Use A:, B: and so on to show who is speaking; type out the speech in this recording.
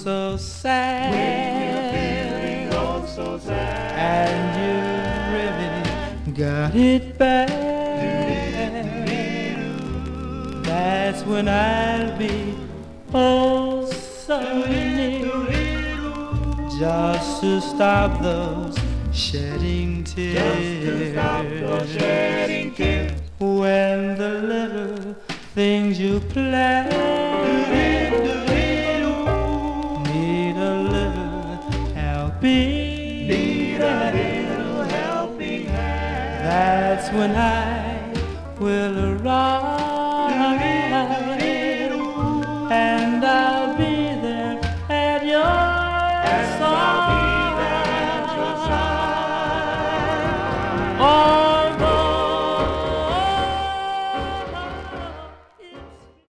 A: so sad,
B: so sad,
A: and you really got it bad, that's when I'll be oh so near, just to stop those shedding tears, when the little things you plan need a little helping hand. That's when I will arrive, and I'll be there at your side. Oh,